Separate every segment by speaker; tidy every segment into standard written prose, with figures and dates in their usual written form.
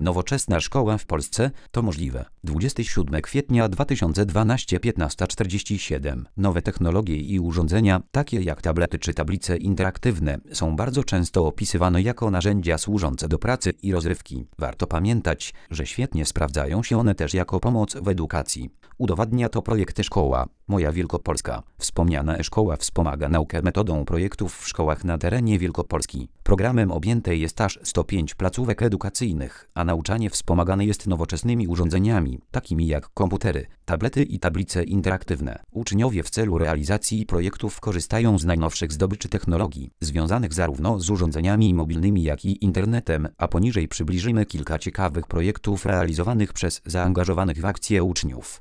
Speaker 1: Nowoczesna szkoła w Polsce to możliwe. 27 kwietnia 2012 15:47. Nowe technologie i urządzenia, takie jak tablety czy tablice interaktywne, są bardzo często opisywane jako narzędzia służące do pracy i rozrywki. Warto pamiętać, że świetnie sprawdzają się one też jako pomoc w edukacji. Udowadnia to projekt e-Szkoła Moja Wielkopolska. Wspomniana e-Szkoła wspomaga naukę metodą projektów w szkołach na terenie Wielkopolski. Programem objęte jest aż 105 placówek edukacyjnych, a nauczanie wspomagane jest nowoczesnymi urządzeniami, takimi jak komputery, tablety i tablice interaktywne. Uczniowie w celu realizacji projektów korzystają z najnowszych zdobyczy technologii, związanych zarówno z urządzeniami mobilnymi, jak i internetem, a poniżej przybliżymy kilka ciekawych projektów realizowanych przez zaangażowanych w akcję uczniów.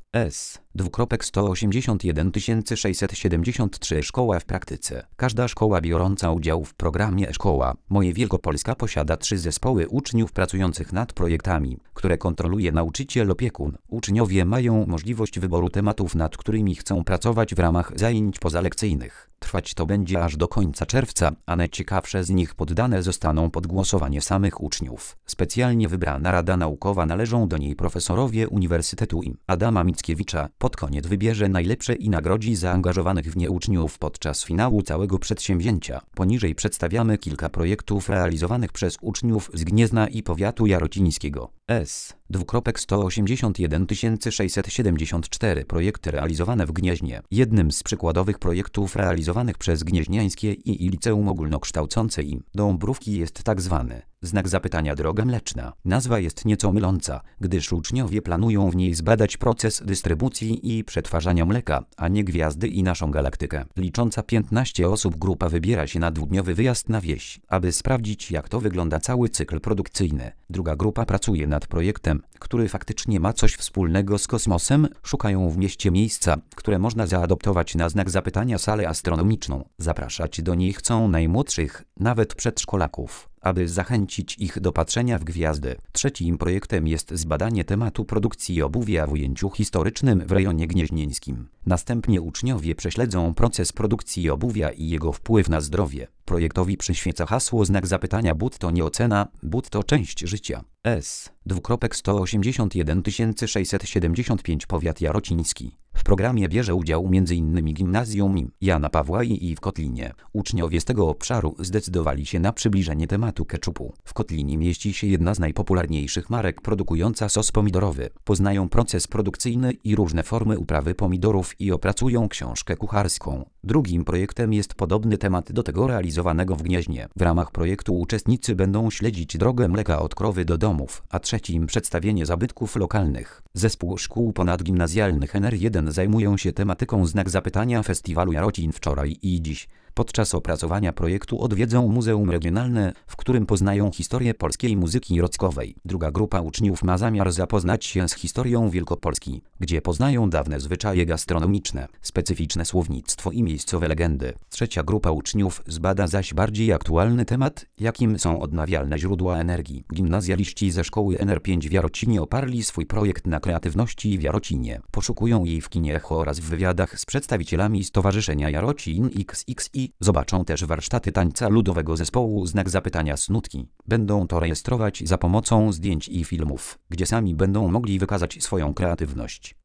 Speaker 1: 181 673 Szkoła w praktyce. Każda szkoła biorąca udział w programie Szkoła Moja Wielkopolska posiada 3 zespoły uczniów pracujących nad projektami, które kontroluje nauczyciel opiekun. Uczniowie mają możliwość wyboru tematów, nad którymi chcą pracować w ramach zajęć pozalekcyjnych. Trwać to będzie aż do końca czerwca, a najciekawsze z nich poddane zostaną pod głosowanie samych uczniów. Specjalnie wybrana Rada Naukowa, należą do niej profesorowie Uniwersytetu im. Adama Mickiewicza, pod koniec wybierze najlepsze i nagrodzi zaangażowanych w nie uczniów podczas finału całego przedsięwzięcia. Poniżej przedstawiamy kilka projektów realizowanych przez uczniów z Gniezna i powiatu jarocińskiego. 181 674 projekty realizowane w Gnieźnie. Jednym z przykładowych projektów realizowanych przez Gnieźniańskie i Liceum Ogólnokształcące im. Dąbrówki jest tak zwany znak zapytania droga mleczna. Nazwa jest nieco myląca, gdyż uczniowie planują w niej zbadać proces dystrybucji i przetwarzania mleka, a nie gwiazdy i naszą galaktykę. Licząca 15 osób grupa wybiera się na 2-dniowy wyjazd na wieś, aby sprawdzić, jak to wygląda cały cykl produkcyjny. Druga grupa pracuje nad projektem, który faktycznie ma coś wspólnego z kosmosem. Szukają w mieście miejsca, które można zaadoptować na znak zapytania salę astronomiczną. Zapraszać do niej chcą najmłodszych, nawet przedszkolaków, aby zachęcić ich do patrzenia w gwiazdy. Trzecim projektem jest zbadanie tematu produkcji obuwia w ujęciu historycznym w rejonie gnieźnieńskim. Następnie uczniowie prześledzą proces produkcji obuwia i jego wpływ na zdrowie. Projektowi przyświeca hasło znak zapytania but to nie ocena, but to część życia. 181 675 Powiat jarociński. W programie bierze udział m.in. Gimnazjum im. Jana Pawła i w Kotlinie. Uczniowie z tego obszaru zdecydowali się na przybliżenie tematu keczupu. W Kotlinie mieści się jedna z najpopularniejszych marek produkująca sos pomidorowy. Poznają proces produkcyjny i różne formy uprawy pomidorów i opracują książkę kucharską. Drugim projektem jest podobny temat do tego realizowanego w Gnieźnie. W ramach projektu uczestnicy będą śledzić drogę mleka od krowy do domów, a trzecim przedstawienie zabytków lokalnych. Zespół szkół ponadgimnazjalnych NR1 zajmują się tematyką znak zapytania festiwalu Jarocin wczoraj i dziś. Podczas opracowania projektu odwiedzą Muzeum Regionalne, w którym poznają historię polskiej muzyki rockowej. Druga grupa uczniów ma zamiar zapoznać się z historią Wielkopolski, gdzie poznają dawne zwyczaje gastronomiczne, specyficzne słownictwo i miejscowe legendy. Trzecia grupa uczniów zbada zaś bardziej aktualny temat, jakim są odnawialne źródła energii. Gimnazjaliści ze szkoły NR5 w Jarocinie oparli swój projekt na kreatywności w Jarocinie. Poszukują jej w kinie Echo oraz w wywiadach z przedstawicielami Stowarzyszenia Jarocin XXI. Zobaczą też warsztaty tańca ludowego zespołu znak zapytania Snutki. Będą to rejestrować za pomocą zdjęć i filmów, gdzie sami będą mogli wykazać swoją kreatywność.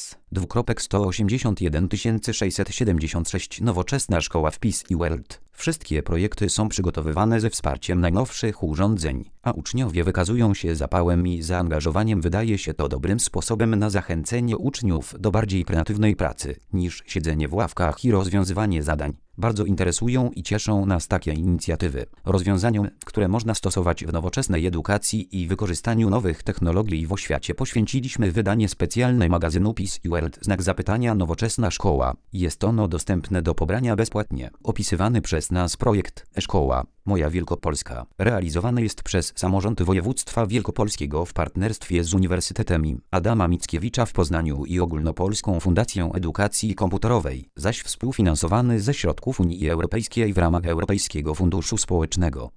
Speaker 1: 181 676 Nowoczesna szkoła w Peace i World. Wszystkie projekty są przygotowywane ze wsparciem najnowszych urządzeń, a uczniowie wykazują się zapałem i zaangażowaniem. Wydaje się to dobrym sposobem na zachęcenie uczniów do bardziej kreatywnej pracy, niż siedzenie w ławkach i rozwiązywanie zadań. Bardzo interesują i cieszą nas takie inicjatywy. Rozwiązaniom, które można stosować w nowoczesnej edukacji i wykorzystaniu nowych technologii w oświacie, poświęciliśmy wydanie specjalne magazynu Peace i World znak zapytania Nowoczesna szkoła. Jest ono dostępne do pobrania bezpłatnie. Opisywany przez nas projekt e-Szkoła Moja Wielkopolska realizowany jest przez Samorząd Województwa Wielkopolskiego w partnerstwie z Uniwersytetem im. Adama Mickiewicza w Poznaniu i Ogólnopolską Fundacją Edukacji Komputerowej, zaś współfinansowany ze środków Unii Europejskiej w ramach Europejskiego Funduszu Społecznego.